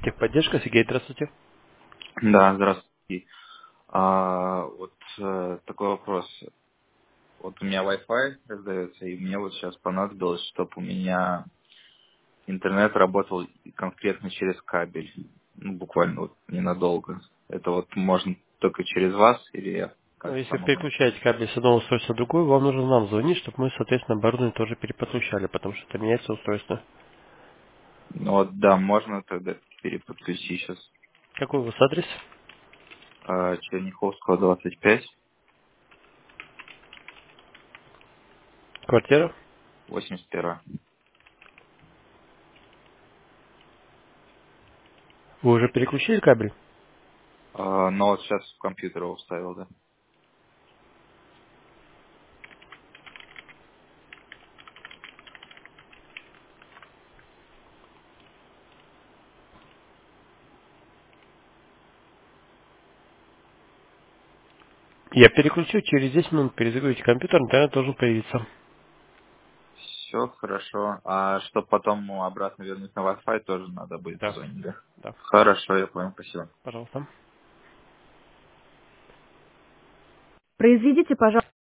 Техподдержка, Сергей, здравствуйте. Да, здравствуйте. Такой вопрос. Вот у меня Wi-Fi раздается, и мне вот сейчас понадобилось, чтобы у меня интернет работал конкретно через кабель. Ну, буквально вот ненадолго. Это вот можно только через вас или я Ну, как если вы сам могу? переключаете кабель с одного устройства на другое, вам нужно нам звонить, чтобы мы, соответственно, оборудование тоже переподключали, потому что это меняется устройство. Ну вот, да, можно тогда переподключить сейчас. Какой у вас адрес? Черняховского, 25, Квартира? 81. Вы уже переключили кабель? Но вот сейчас в компьютер его вставил, да. Я переключу, через 10 минут перезагрузите компьютер, интернет должен появиться. Все хорошо. А чтобы потом обратно вернуть на Wi-Fi, тоже надо будет Да, позвонить, да? да, Хорошо, я понял, спасибо. пожалуйста. Произведите, пожалуйста.